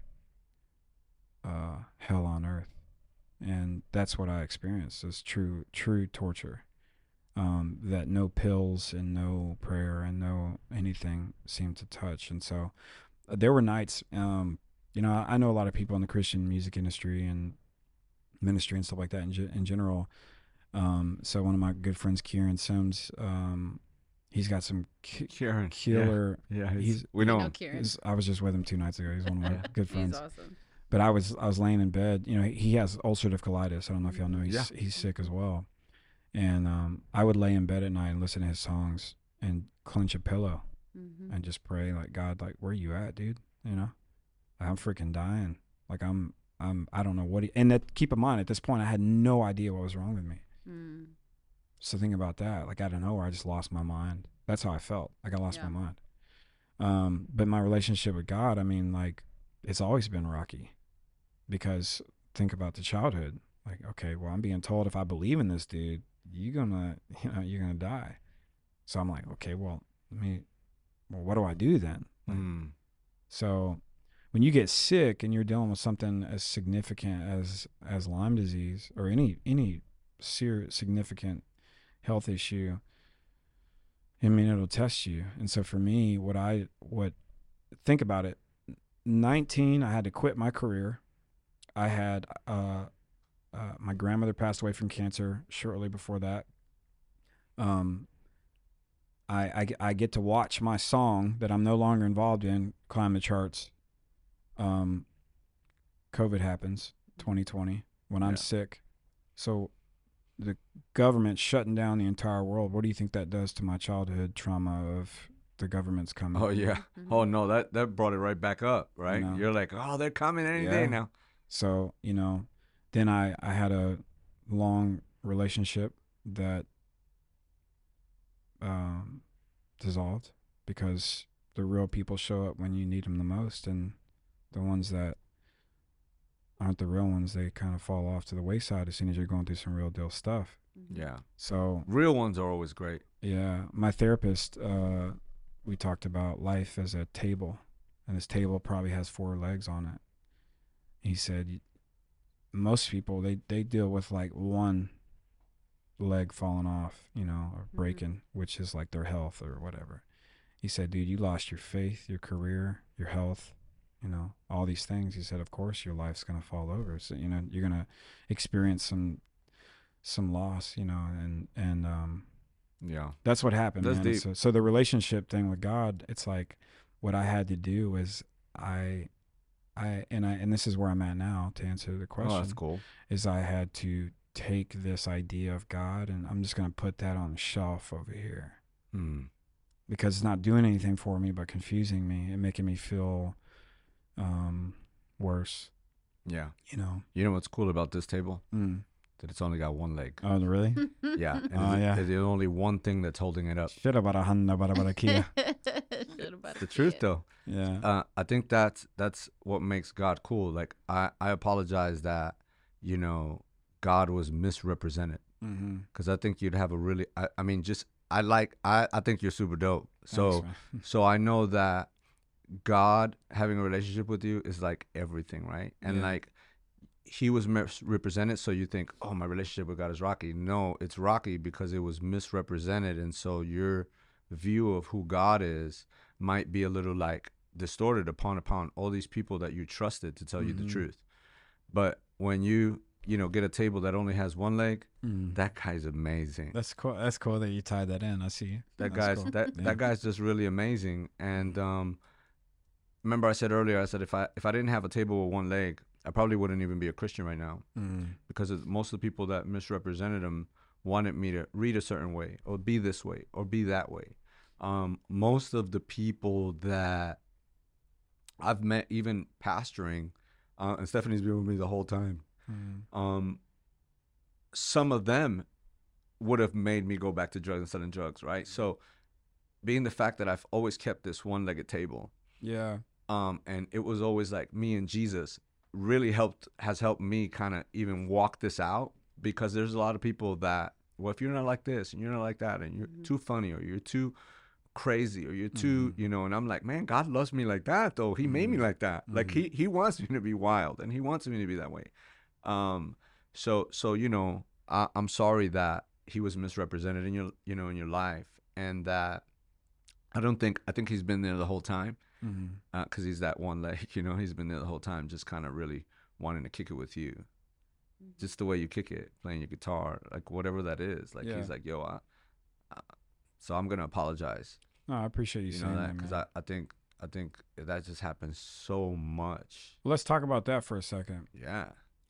Speaker 3: hell on earth, and that's what I experienced, is true torture. That no pills and no prayer and no anything seemed to touch. And so there were nights, I know a lot of people in the Christian music industry and ministry and stuff like that in general. So one of my good friends, Kieran Sims, he's got some
Speaker 1: Kieran.
Speaker 3: killer.
Speaker 1: Yeah,
Speaker 3: We
Speaker 1: know
Speaker 2: know
Speaker 1: him.
Speaker 2: Kieran.
Speaker 3: I was just with him 2 nights ago. He's one of my good
Speaker 2: He's
Speaker 3: friends.
Speaker 2: awesome.
Speaker 3: But I was laying in bed. He has ulcerative colitis. I don't know if y'all know.
Speaker 1: Yeah.
Speaker 3: He's sick as well. And I would lay in bed at night and listen to his songs and clench a pillow
Speaker 2: Mhm.
Speaker 3: and just pray, like, God, like, where you at, dude? I'm freaking dying. Like I don't know what and that, keep in mind, at this point I had no idea what was wrong with me.
Speaker 2: Mm.
Speaker 3: So think about that. Like, out of nowhere, I just lost my mind. That's how I felt. Like I lost
Speaker 2: Yeah.
Speaker 3: my mind. But my relationship with God, I mean, like, it's always been rocky, because think about the childhood. Like, okay, well, I'm being told if I believe in this dude, you're gonna die. So I'm like, okay, well, what do I do then? Like, so when you get sick and you're dealing with something as significant as Lyme disease or any serious significant health issue, I mean, it'll test you. And so for me, think about it. 19, I had to quit my career. I had my grandmother passed away from cancer shortly before that. I get to watch my song that I'm no longer involved in climb the charts. COVID happens, 2020, when I'm
Speaker 1: Yeah.
Speaker 3: sick. So the government shutting down the entire world. What do you think that does to my childhood trauma of the government's coming?
Speaker 1: Oh yeah.
Speaker 2: Mhm.
Speaker 1: Oh no, that brought it right back up, right?
Speaker 3: know.
Speaker 1: You're like, oh, they're coming any
Speaker 3: Yeah.
Speaker 1: day now.
Speaker 3: So, then I had a long relationship that dissolved, because the real people show up when you need them the most, and the ones that aren't the real ones, they kind of fall off to the wayside as soon as you're going through some real deal stuff.
Speaker 2: Mhm.
Speaker 1: Yeah.
Speaker 3: So,
Speaker 1: Real ones are always great.
Speaker 3: yeah, my therapist, we talked about life as a table, and this table probably has 4 legs on it. He said most people, they deal with like one leg falling off, or breaking, which is like their health or whatever. He said, dude, you lost your faith, your career, your health, all these things. He said, of course your life's going to fall over. So, you're going to experience some loss, and
Speaker 1: Yeah.
Speaker 3: that's what happened,
Speaker 1: That's
Speaker 3: man.
Speaker 1: deep.
Speaker 3: So the relationship thing with God, it's like what I had to do was and this is where I'm at now to answer the question.
Speaker 1: Oh, that's cool.
Speaker 3: Is I had to take this idea of God and I'm just going to put that on the shelf over here, because it's not doing anything for me but confusing me and making me feel worse,
Speaker 1: Yeah.
Speaker 3: you know.
Speaker 1: You know what's cool about this table?
Speaker 3: Mm.
Speaker 1: That it's only got one leg.
Speaker 3: Oh, really?
Speaker 1: Yeah. And
Speaker 3: Oh, yeah.
Speaker 1: There's only one thing that's holding it up.
Speaker 3: Shit about a Honda, about a Kia.
Speaker 2: Should've
Speaker 1: That's the truth, though.
Speaker 3: Yeah.
Speaker 1: I think that's what makes God cool. Like I apologize that, you know, God was misrepresented,
Speaker 3: Mm-hmm.
Speaker 1: because I think you'd have a really. I mean, just I think you're super dope. So
Speaker 3: Thanks, man.
Speaker 1: so I know that God having a relationship with you is like everything, right? And
Speaker 3: Yeah.
Speaker 1: like he was misrepresented, so you think, oh, my relationship with God is rocky. No, it's rocky because it was misrepresented, and so your view of who God is might be a little like distorted upon all these people that you trusted to tell you the
Speaker 3: Mhm.
Speaker 1: truth. But when you know, get a table that only has one leg,
Speaker 3: Mm.
Speaker 1: that guy's amazing.
Speaker 3: That's cool. That's cool that you tied that in. I see.
Speaker 1: That
Speaker 3: That's
Speaker 1: guy's
Speaker 3: cool.
Speaker 1: that
Speaker 3: Yeah.
Speaker 1: that guy's just really amazing. And remember I said earlier, I said if I didn't have a table with one leg, I probably wouldn't even be a Christian right now,
Speaker 3: Mm.
Speaker 1: because most of the people that misrepresented him wanted me to read a certain way or be this way or be that way. Most of the people that I've met, even pastoring, and Stephanie's been with me the whole time,
Speaker 3: Mm.
Speaker 1: some of them would have made me go back to drugs instead of drugs, right? So being the fact that I've always kept this one-legged table,
Speaker 3: Yeah.
Speaker 1: and it was always like me and Jesus, really has helped me kind of even walk this out, because there's a lot of people that, well, if you're not like this and you're not like that and you're too funny or you're too crazy or you're too, you know, and I'm like, man, God loves me like that though. He made me like that. Like he wants me to be wild and he wants me to be that way. So you know, I'm sorry that he was misrepresented in your, you know, in your life, and that I think he's been there the whole time,
Speaker 3: Mm.
Speaker 1: because he's that one leg, you know, he's been there the whole time, just kind of really wanting to kick it with you, just the way you kick it, playing your guitar, like whatever that is. Like
Speaker 3: Yeah.
Speaker 1: he's like, yo, so I'm gonna apologize,
Speaker 3: No, I appreciate you
Speaker 1: you
Speaker 3: saying
Speaker 1: know,
Speaker 3: that,
Speaker 1: because
Speaker 3: man.
Speaker 1: I think that just happens so much.
Speaker 3: Let's talk about that for a second.
Speaker 1: Yeah.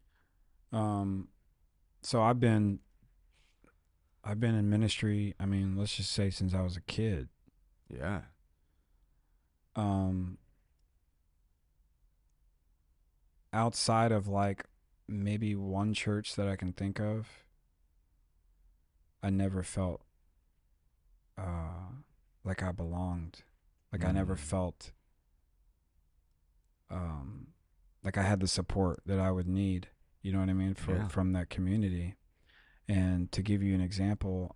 Speaker 3: So I've been in ministry. I mean, let's just say since I was a kid.
Speaker 1: Yeah.
Speaker 3: Outside of like maybe one church that I can think of, I never felt like I belonged. Like I never felt like I had the support that I would need, you know what I mean, from that community. And to give you an example,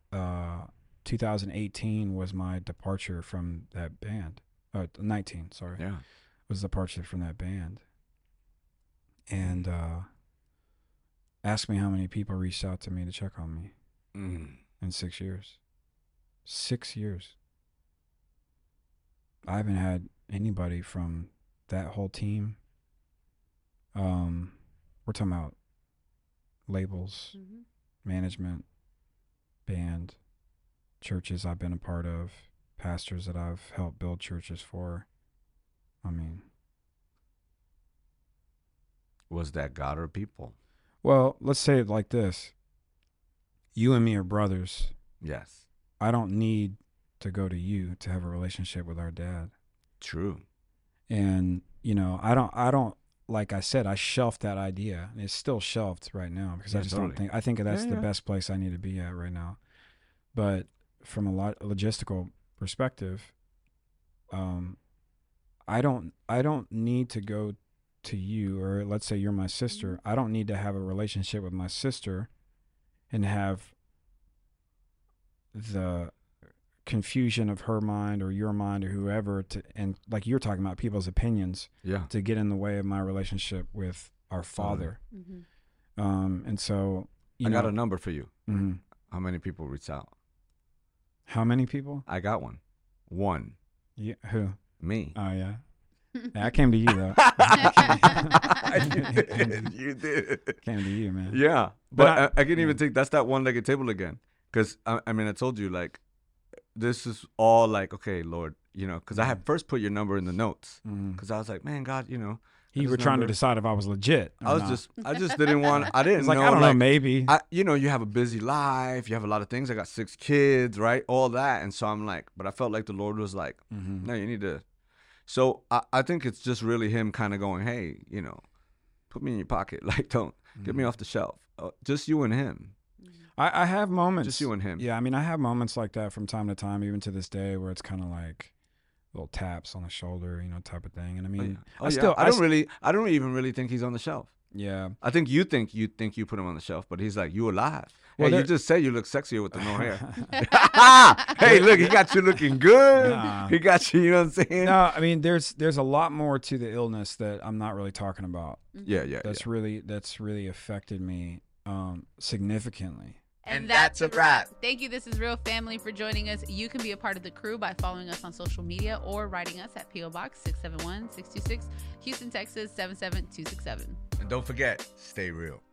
Speaker 3: 2018 was my departure from that band. 19, sorry.
Speaker 1: Yeah.
Speaker 3: Was departure from that band. And ask me how many people reached out to me to check on me in 6 years. 6 years. I haven't had anybody from that whole team. We're talking about labels, management, band, churches I've been a part of, pastors that I've helped build churches for. I mean,
Speaker 1: Was that God or people?
Speaker 3: well, let's say it like this. You and me are brothers.
Speaker 1: Yes.
Speaker 3: I don't need to go to you to have a relationship with our dad.
Speaker 1: True.
Speaker 3: And, you know, I don't, like I said, I shelved that idea, and it's still shelved right now because I
Speaker 1: Yeah,
Speaker 3: just
Speaker 1: totally.
Speaker 3: don't think, I think that's the
Speaker 1: Yeah.
Speaker 3: best place I need to be at right now. But from a logistical perspective, I don't need to go to you, or let's say you're my sister. I don't need to have a relationship with my sister and have the confusion of her mind or your mind or whoever and like you're talking about people's opinions
Speaker 1: Yeah.
Speaker 3: to get in the way of my relationship with our Father. And so
Speaker 1: I got a number for you.
Speaker 3: Mhm.
Speaker 1: How many people reached out?
Speaker 3: How many people?
Speaker 1: I got one. One.
Speaker 3: Yeah, who?
Speaker 1: Me.
Speaker 3: Oh yeah. Yeah, I came to you though.
Speaker 1: You did.
Speaker 3: Came to you, man.
Speaker 1: Yeah.
Speaker 3: But
Speaker 1: But I can
Speaker 3: yeah.
Speaker 1: even think that's that one-legged table again. Because, I mean, I told you, like, this is all like, okay, Lord, you know, because I had first put your number in the notes. Because I was like, man, God, you know.
Speaker 3: You
Speaker 1: his
Speaker 3: were trying to
Speaker 1: number.
Speaker 3: decide if I was legit. Or
Speaker 1: I
Speaker 3: not.
Speaker 1: just didn't want, I didn't
Speaker 3: It's like,
Speaker 1: know.
Speaker 3: I don't know,
Speaker 1: like,
Speaker 3: maybe.
Speaker 1: you know, you have a busy life. You have a lot of things. I got 6 kids, right? All that. And so I'm like, but I felt like the Lord was like, no, you need to. So I think it's just really him kind of going, hey, you know, put me in your pocket. Like, don't get me off the shelf. Just you and him.
Speaker 3: I have moments.
Speaker 1: Just you and him.
Speaker 3: Yeah, I mean, I have moments like that from time to time, even to this day, where it's kind of like, little taps on the shoulder, type of thing. And I mean,
Speaker 1: I don't even really think he's on the shelf.
Speaker 3: Yeah.
Speaker 1: I think you put him on the shelf, but he's like, you alive.
Speaker 3: Well,
Speaker 1: Hey, you just said you look sexier with the no hair. Hey, look, he got you looking good.
Speaker 3: Nah.
Speaker 1: He got you, you know what I'm saying?
Speaker 3: No, I mean, there's a lot more to the illness that I'm not really talking about.
Speaker 1: Yeah.
Speaker 3: That's really affected me significantly.
Speaker 2: And that's a wrap. Thank you. This is Real Family for joining us. You can be a part of the crew by following us on social media or writing us at P.O. Box 671-626, Houston, Texas 77267.
Speaker 1: And don't forget, stay real.